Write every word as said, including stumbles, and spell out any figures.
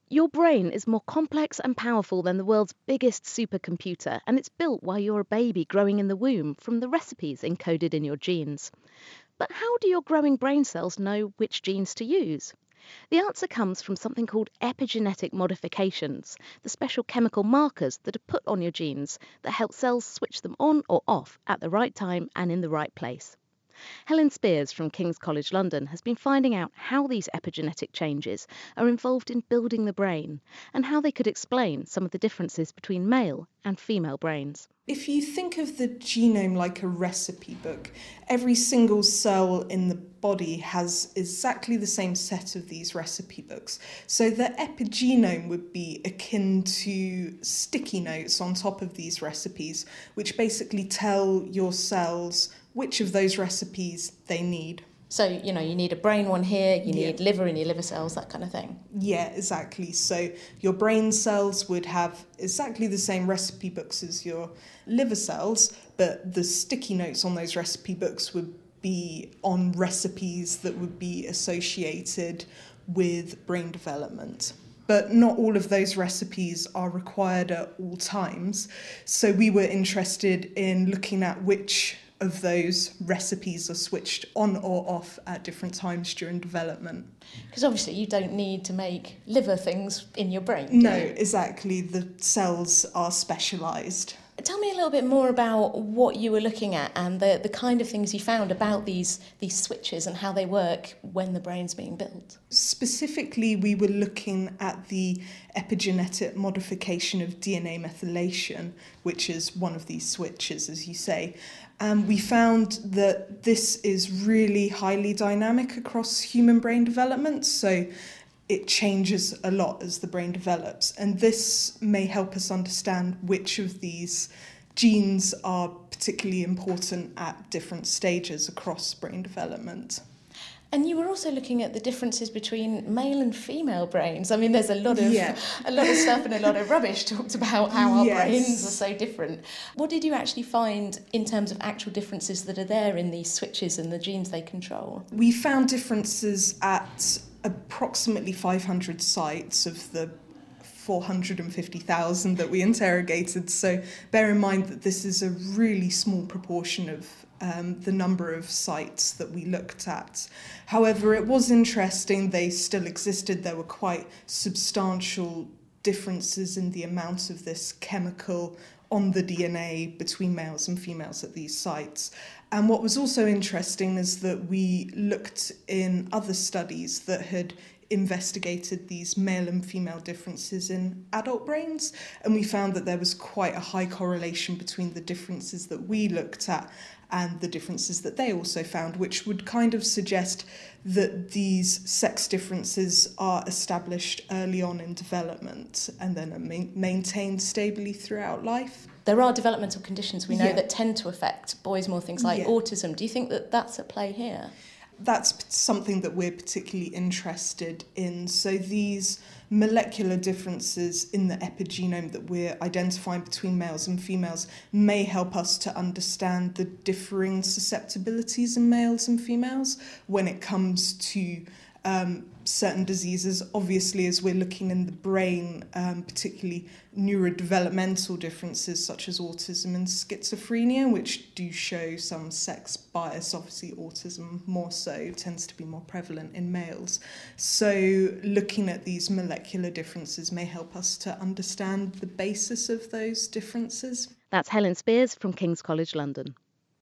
Your brain is more complex and powerful than the world's biggest supercomputer, and it's built while you're a baby growing in the womb from the recipes encoded in your genes. But how do your growing brain cells know which genes to use? The answer comes from something called epigenetic modifications, the special chemical markers that are put on your genes that help cells switch them on or off at the right time and in the right place. Helen Spears from King's College London has been finding out how these epigenetic changes are involved in building the brain and how they could explain some of the differences between male and female brains. If you think of the genome like a recipe book, every single cell in the body has exactly the same set of these recipe books. So the epigenome would be akin to sticky notes on top of these recipes, which basically tell your cells which of those recipes they need. So, you know, you need a brain one here, you need Yeah. liver in your liver cells, that kind of thing. Yeah, exactly. So your brain cells would have exactly the same recipe books as your liver cells, but the sticky notes on those recipe books would be on recipes that would be associated with brain development. But not all of those recipes are required at all times. So we were interested in looking at which of those recipes are switched on or off at different times during development. Because obviously you don't need to make liver things in your brain, do No, you? exactly. The cells are specialised. Tell me a little bit more about what you were looking at and the, the kind of things you found about these, these switches and how they work when the brain's being built. Specifically, we were looking at the epigenetic modification of D N A methylation, which is one of these switches, as you say. And we found that this is really highly dynamic across human brain development. So it changes a lot as the brain develops. And this may help us understand which of these genes are particularly important at different stages across brain development. And you were also looking at the differences between male and female brains. I mean, there's a lot of Yeah. a lot of stuff and a lot of rubbish talked about how our Yes. brains are so different. What did you actually find in terms of actual differences that are there in these switches and the genes they control? We found differences at approximately five hundred sites of the four hundred fifty thousand that we interrogated. So bear in mind that this is a really small proportion of um, the number of sites that we looked at. However, it was interesting, they still existed. There were quite substantial differences in the amount of this chemical on the D N A between males and females at these sites. And what was also interesting is that we looked in other studies that had investigated these male and female differences in adult brains, and we found that there was quite a high correlation between the differences that we looked at and the differences that they also found, which would kind of suggest that these sex differences are established early on in development and then are ma- maintained stably throughout life. There are developmental conditions we know Yeah. that tend to affect boys more, things like Yeah. autism. Do you think that that's at play here? That's p- something that we're particularly interested in. So these molecular differences in the epigenome that we're identifying between males and females may help us to understand the differing susceptibilities in males and females when it comes to um, certain diseases. Obviously, as we're looking in the brain, um, particularly neurodevelopmental differences such as autism and schizophrenia, which do show some sex bias. Obviously, autism more so tends to be more prevalent in males. So looking at these molecular differences may help us to understand the basis of those differences. That's Helen Spears from King's College London.